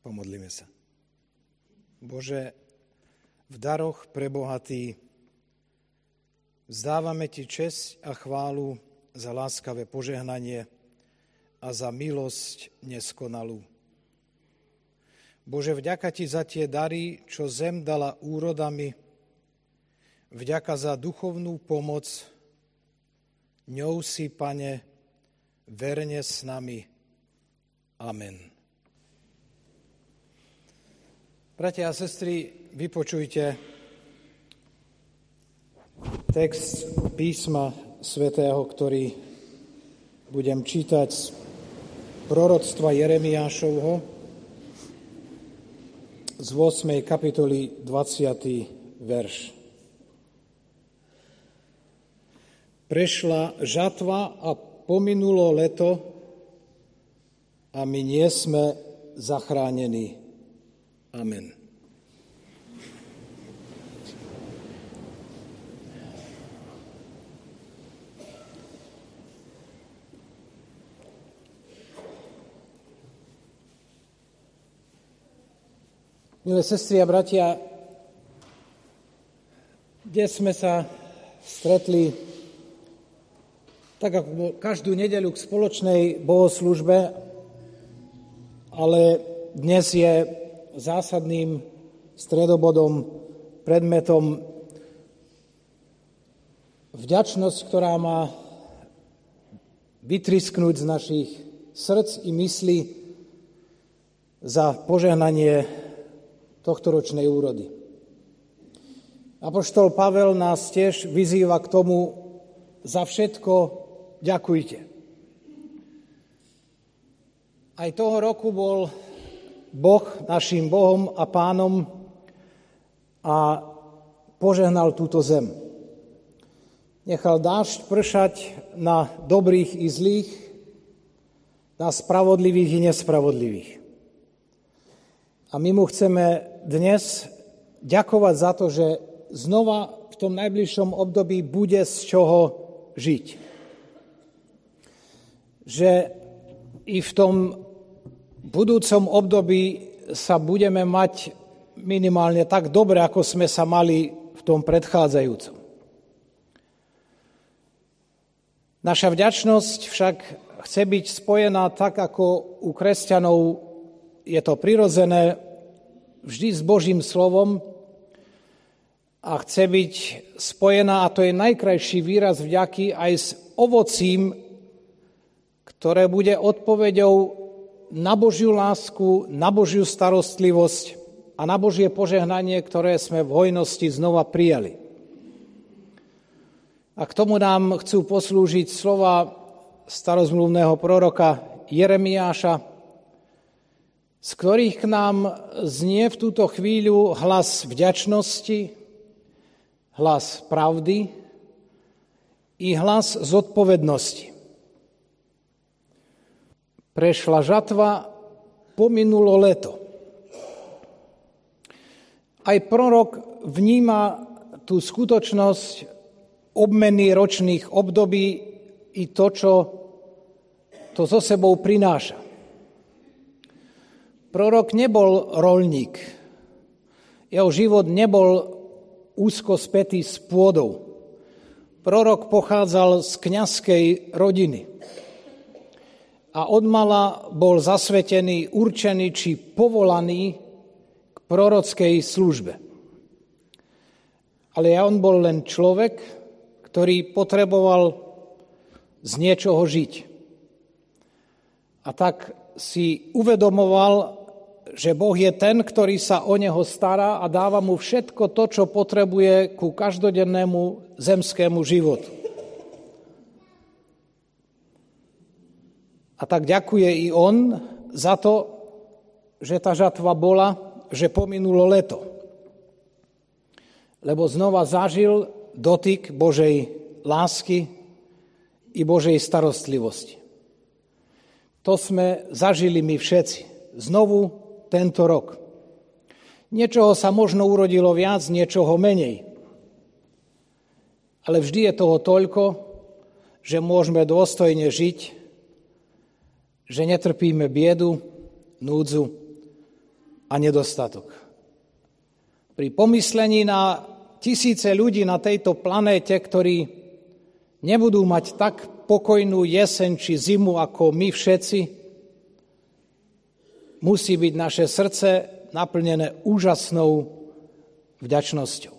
Pomodlíme sa. Bože, v daroch prebohatý, vzdávame Ti česť a chválu za láskavé požehnanie a za milosť neskonalú. Bože, vďaka Ti za tie dary, čo zem dala úrodami, vďaka za duchovnú pomoc, ňou si, Pane, verne s nami. Amen. Bratia a sestry, vypočujte text písma svätého, ktorý budem čítať z proroctva Jeremiášovho z 8. kapitoly 20. verš. Prešla žatva a pominulo leto a my nie sme zachránení. Amen. Milé sestry a bratia, dnes sme sa stretli tak ako každú nedeľu k spoločnej bohoslužbe, ale dnes je zásadným stredobodom, predmetom vďačnosť, ktorá má vytrisknúť z našich srdc i myslí za požehnanie tohtoročnej úrody. Apoštol Pavel nás tiež vyzýva k tomu: za všetko ďakujte. Aj toho roku bol Boh naším Bohom a Pánom a požehnal túto zem. Nechal dážď pršať na dobrých i zlých, na spravodlivých i nespravodlivých. A my mu chceme dnes ďakovať za to, že znova v tom najbližšom období bude z čoho žiť. Že i v tom budúcom období sa budeme mať minimálne tak dobre, ako sme sa mali v tom predchádzajúcom. Naša vďačnosť však chce byť spojená tak, ako u kresťanov je to prirodzené, vždy s Božím slovom a chce byť spojená, a to je najkrajší výraz vďaky, aj s ovocím, ktoré bude odpoveďou na Božiu lásku, na Božiu starostlivosť a na Božie požehnanie, ktoré sme v hojnosti znova prijali. A k tomu nám chcú poslúžiť slova starozmluvného proroka Jeremiáša, z ktorých k nám znie v túto chvíľu hlas vďačnosti, hlas pravdy i hlas zodpovednosti. Prešla žatva, pominulo leto. Aj prorok vníma tú skutočnosť obmeny ročných období i to, čo to so sebou prináša. Prorok nebol roľník. Jeho život nebol úzko spätý s pôdou. Prorok pochádzal z kňazskej rodiny. A odmala bol zasvetený, určený či povolaný k prorockej službe. Ale on bol len človek, ktorý potreboval z niečoho žiť. A tak si uvedomoval, že Boh je ten, ktorý sa o neho stará a dáva mu všetko to, čo potrebuje ku každodennému zemskému životu. A tak ďakuje i on za to, že tá žatva bola, že pominulo leto. Lebo znova zažil dotyk Božej lásky i Božej starostlivosti. To sme zažili my všetci. Znovu tento rok. Niečoho sa možno urodilo viac, niečoho menej. Ale vždy je toho toľko, že môžeme dôstojne žiť, že netrpíme biedu, núdzu a nedostatok. Pri pomyslení na tisíce ľudí na tejto planéte, ktorí nebudú mať tak pokojnú jeseň či zimu ako my všetci, musí byť naše srdce naplnené úžasnou vďačnosťou.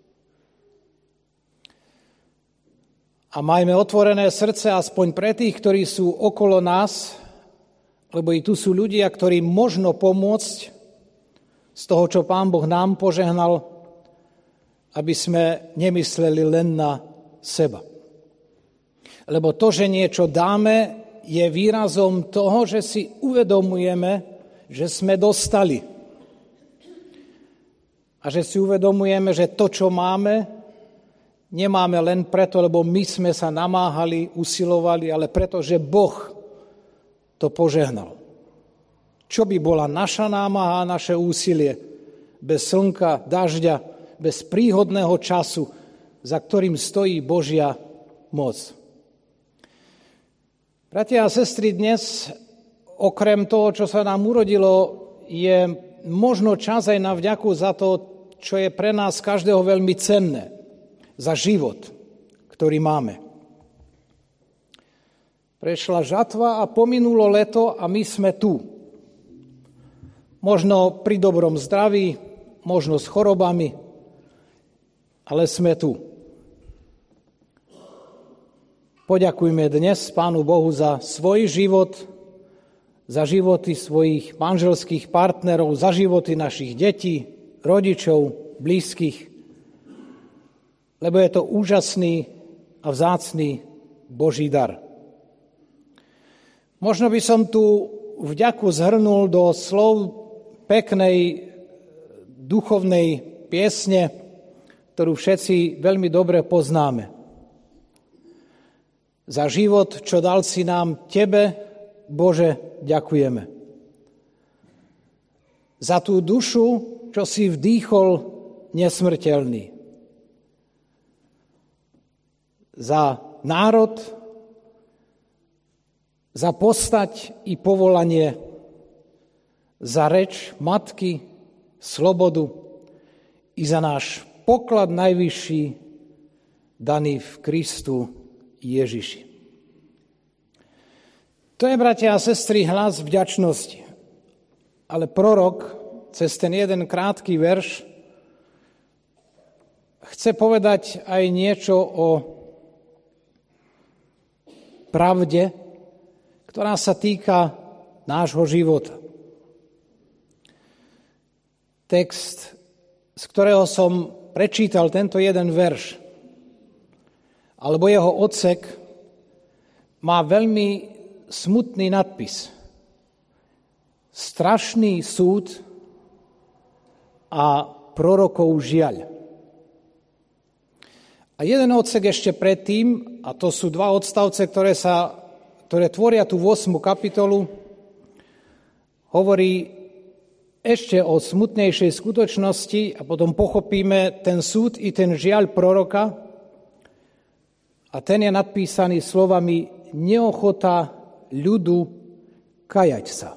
A majme otvorené srdce aspoň pre tých, ktorí sú okolo nás, lebo i tu sú ľudia, ktorí možno pomôcť z toho, čo Pán Boh nám požehnal, aby sme nemysleli len na seba. Lebo to, že niečo dáme, je výrazom toho, že si uvedomujeme, že sme dostali. A že si uvedomujeme, že to, čo máme, nemáme len preto, lebo my sme sa namáhali, usilovali, ale preto, že Boh to požehnal. Čo by bola naša námaha a naše úsilie bez slnka, dažďa, bez príhodného času, za ktorým stojí Božia moc. Bratia a sestry, dnes okrem toho, čo sa nám urodilo, je možno čas aj na vďaku za to, čo je pre nás každého veľmi cenné. Za život, ktorý máme. Prešla žatva a pominulo leto a my sme tu. Možno pri dobrom zdraví, možno s chorobami, ale sme tu. Poďakujme dnes Pánu Bohu za svoj život, za životy svojich manželských partnerov, za životy našich detí, rodičov, blízkych, lebo je to úžasný a vzácny Boží dar. Možno by som tu vďaku zhrnul do slov peknej duchovnej piesne, ktorú všetci veľmi dobre poznáme. Za život, čo dal si nám, Tebe, Bože, ďakujeme. Za tú dušu, čo si vdýchol nesmrteľný. Za národ, za postať i povolanie, za reč matky, slobodu i za náš poklad najvyšší daný v Kristu Ježiši. To je, bratia a sestry, hlas vďačnosti. Ale prorok cez ten jeden krátky verš chce povedať aj niečo o pravde, ktorá sa týka nášho života. Text, z ktorého som prečítal tento jeden verš, alebo jeho odsek, má veľmi smutný nadpis. Strašný súd a prorokov žiaľ. A jeden odsek ešte predtým, a to sú dva odstavce, ktoré tvoria tú 8. kapitolu, hovorí ešte o smutnejšej skutočnosti a potom pochopíme ten súd i ten žiaľ proroka. A ten je nadpísaný slovami neochota ľudu kajať sa.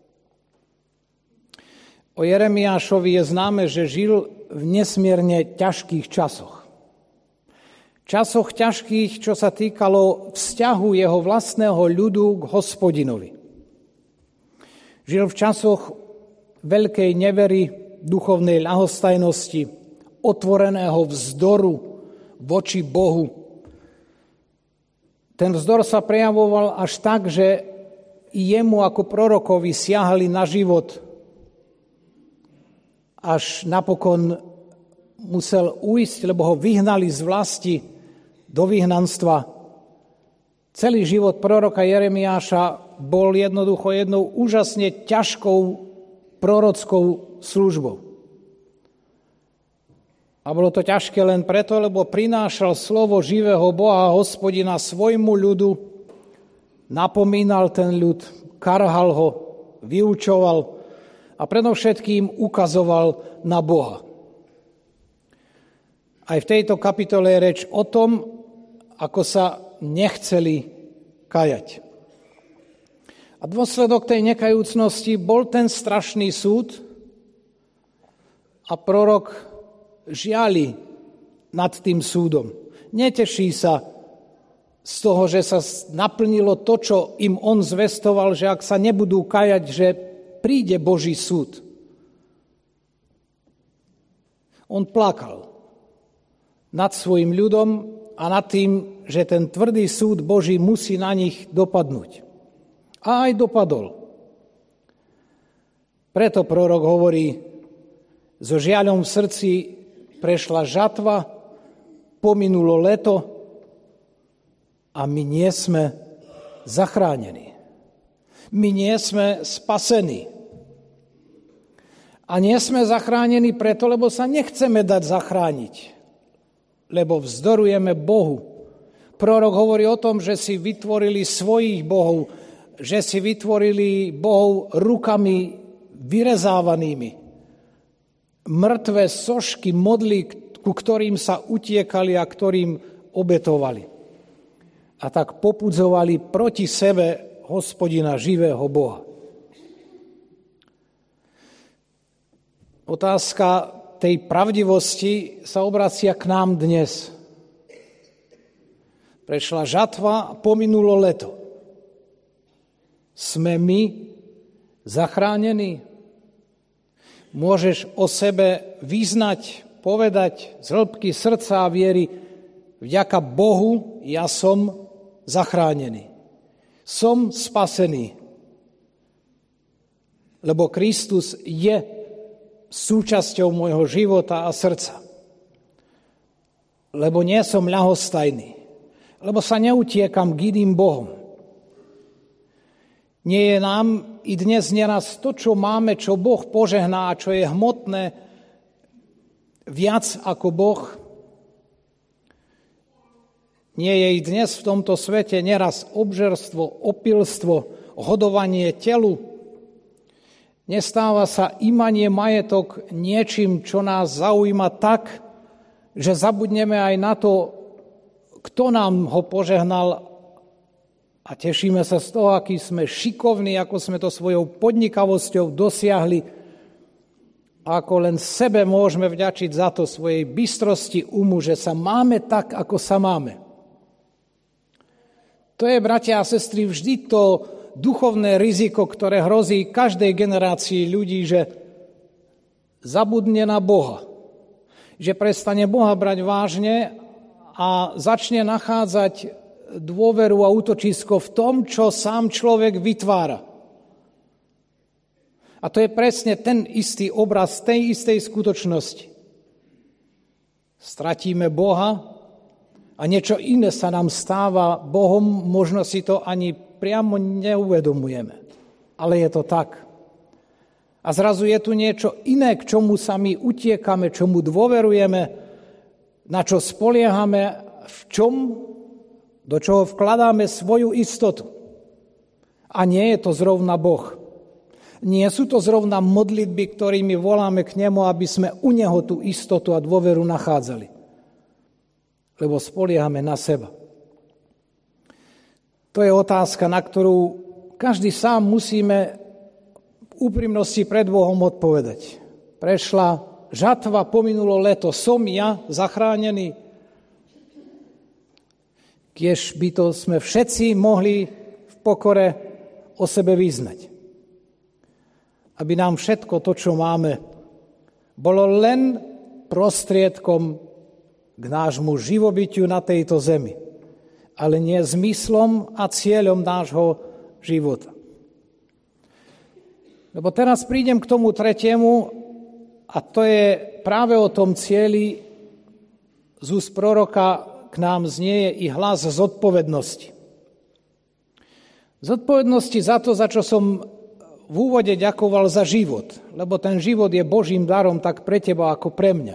O Jeremiášovi je známe, že žil v nesmierne ťažkých časoch. Časoch ťažkých, čo sa týkalo vzťahu jeho vlastného ľudu k Hospodinovi. Žil v časoch veľkej nevery, duchovnej ľahostajnosti, otvoreného vzdoru voči Bohu. Ten vzdor sa prejavoval až tak, že i jemu ako prorokovi siahali na život, až napokon musel ujsť, lebo ho vyhnali z vlasti do vyhnanstva. Celý život proroka Jeremiáša bol jednoducho jednou úžasne ťažkou prorockou službou. A bolo to ťažké len preto, lebo prinášal slovo živého Boha Hospodina svojmu ľudu, napomínal ten ľud, karhal ho, vyučoval a predovšetkým ukazoval na Boha. Aj v tejto kapitole je reč o tom, ako sa nechceli kajať. A dôsledok tej nekajúcnosti bol ten strašný súd a prorok žiali nad tým súdom. Neteší sa z toho, že sa naplnilo to, čo im on zvestoval, že ak sa nebudú kajať, že príde Boží súd. On plakal nad svojim ľudom a nad tým, že ten tvrdý súd Boží musí na nich dopadnúť. A aj dopadol. Preto prorok hovorí, so žiaľom v srdci prešla žatva, pominulo leto a my nie sme zachránení. My nie sme spasení. A nie sme zachránení preto, lebo sa nechceme dať zachrániť. Lebo vzdorujeme Bohu. Prorok hovorí o tom, že si vytvorili svojich bohov, že si vytvorili bohov rukami vyrezávanými. Mŕtve sošky, modly, ku ktorým sa utiekali a ktorým obetovali. A tak popudzovali proti sebe Hospodina živého Boha. Otázka tej pravdivosti sa obracia k nám dnes. Prešla žatva, pominulo leto. Sme my zachránení? Môžeš o sebe vyznať, povedať z hĺbky srdca a viery, vďaka Bohu ja som zachránený. Som spasený. Lebo Kristus je súčasťou môjho života a srdca. Lebo nie som ľahostajný. Lebo sa neutiekam k iným bohom. Nie je nám i dnes neraz to, čo máme, čo Boh požehná a čo je hmotné, viac ako Boh. Nie je i dnes v tomto svete neraz obžerstvo, opilstvo, hodovanie telu. Nestáva sa imanie majetok niečím, čo nás zaujíma tak, že zabudneme aj na to, kto nám ho požehnal a tešíme sa z toho, aký sme šikovní, ako sme to svojou podnikavosťou dosiahli, ako len sebe môžeme vďačiť za to svojej bystrosti umu, že sa máme tak, ako sa máme. To je, bratia a sestry, vždy to duchovné riziko, ktoré hrozí každej generácii ľudí, že zabudne na Boha. Že prestane Boha brať vážne a začne nachádzať dôveru a útočisko v tom, čo sám človek vytvára. A to je presne ten istý obraz tej istej skutočnosti. Stratíme Boha a niečo iné sa nám stáva Bohom, možno si to ani priamo neuvedomujeme. Ale je to tak. A zrazu je tu niečo iné, k čomu sa my utiekame, čomu dôverujeme, na čo spoliehame, v čom, do čoho vkladáme svoju istotu. A nie je to zrovna Boh. Nie sú to zrovna modlitby, ktorými voláme k nemu, aby sme u neho tú istotu a dôveru nachádzali. Lebo spoliehame na seba. To je otázka, na ktorú každý sám musíme v úprimnosti pred Bohom odpovedať. Prešla žatva, pominulo leto, som ja zachránený? Kiež by to sme všetci mohli v pokore o sebe vyznať. Aby nám všetko to, čo máme, bolo len prostriedkom k nášmu živobytiu na tejto zemi, ale nie zmyslom a cieľom nášho života. Lebo teraz prídem k tomu tretiemu, a to je práve o tom cieli. Z úst proroka k nám znieje i hlas zodpovednosti. Zodpovednosti za to, za čo som v úvode ďakoval za život, lebo ten život je Božím darom tak pre teba ako pre mňa.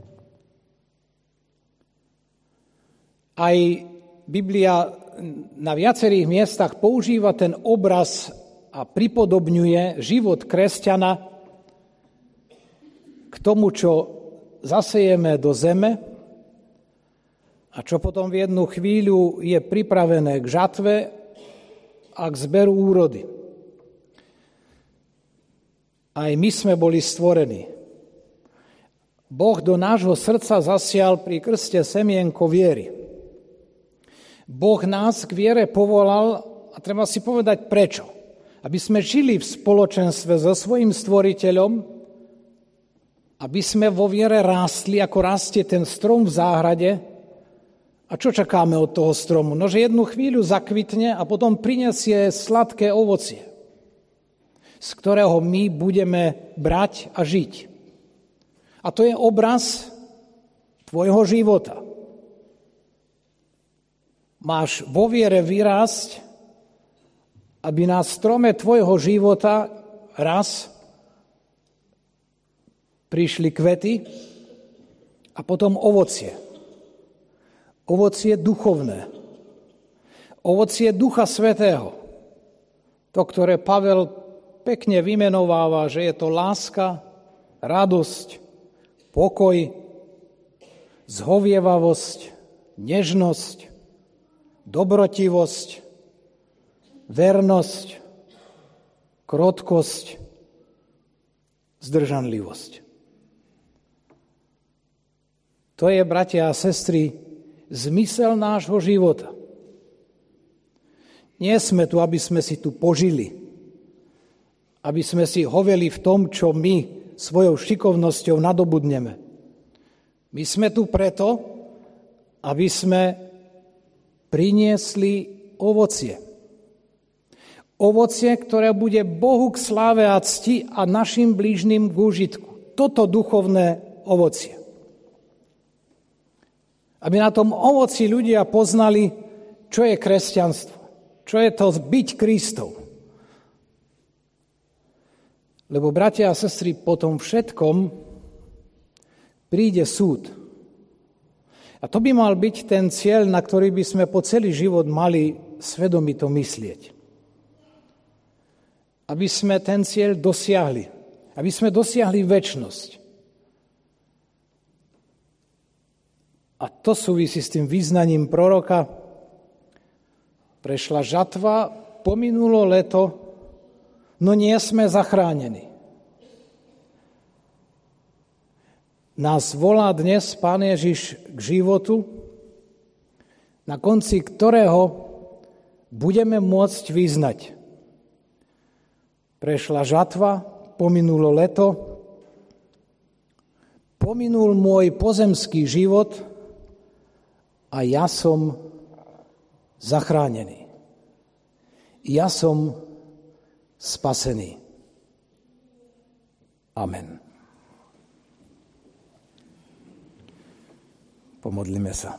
Aj Biblia na viacerých miestach používa ten obraz a pripodobňuje život kresťana k tomu, čo zasejeme do zeme a čo potom v jednu chvíľu je pripravené k žatve a k zberu úrody. Aj my sme boli stvorení, Boh do nášho srdca zasial pri krste semienko viery. Boh nás k viere povolal, a treba si povedať prečo. Aby sme žili v spoločenstve so svojím stvoriteľom, aby sme vo viere rástli, ako rastie ten strom v záhrade. A čo čakáme od toho stromu? No, že jednu chvíľu zakvitne a potom prinesie sladké ovocie, z ktorého my budeme brať a žiť. A to je obraz tvojho života. Máš vo viere vyrásť, aby na strome tvojho života raz prišli kvety a potom ovocie. Ovocie duchovné. Ovocie Ducha Svätého. To, ktoré Pavel pekne vymenováva, že je to láska, radosť, pokoj, zhovievavosť, nežnosť, dobrotivosť, vernosť, krotkosť, zdržanlivosť. To je, bratia a sestry, zmysel nášho života. Nie sme tu, aby sme si tu požili, aby sme si hoveli v tom, čo my svojou šikovnosťou nadobudneme. My sme tu preto, aby sme priniesli ovocie. Ovocie, ktoré bude Bohu k sláve a cti a našim blížnym k úžitku. Toto duchovné ovocie. Aby na tom ovoci ľudia poznali, čo je kresťanstvo, čo je to byť Kristov. Lebo, bratia a sestry, po tom všetkom príde súd. A to by mal byť ten cieľ, na ktorý by sme po celý život mali svedomito myslieť. Aby sme ten cieľ dosiahli. Aby sme dosiahli večnosť. A to súvisí s tým vyznaním proroka. Prešla žatva, pominulo leto, no nie sme zachránení. Nás volá dnes Pán Ježiš k životu, na konci ktorého budeme môcť vyznať. Prešla žatva, pominulo leto, pominul môj pozemský život a ja som zachránený. Ja som spasený. Amen. Pomodlíme sa.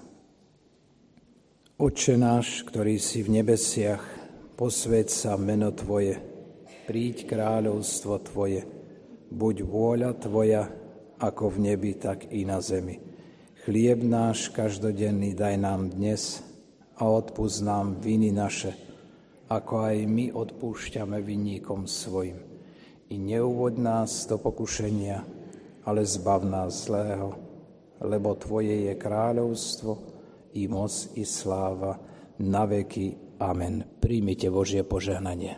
Otče náš, ktorý si v nebesiach, posväť sa meno Tvoje, príď kráľovstvo Tvoje, buď vôľa Tvoja, ako v nebi, tak i na zemi. Chlieb náš každodenný daj nám dnes a odpusť nám viny naše, ako aj my odpúšťame vinníkom svojim. I neuvoď nás do pokušenia, ale zbav nás zlého, lebo Tvoje je kráľovstvo, i moc, i sláva, na veky. Amen. Príjmite Božie požehnanie.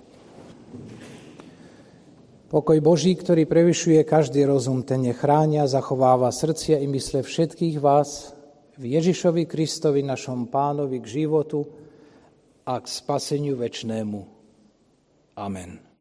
Pokoj Boží, ktorý prevyšuje každý rozum, ten nechránia, zachováva srdcia i mysle všetkých vás v Ježišovi Kristovi, našom Pánovi, k životu a k spaseniu večnému. Amen.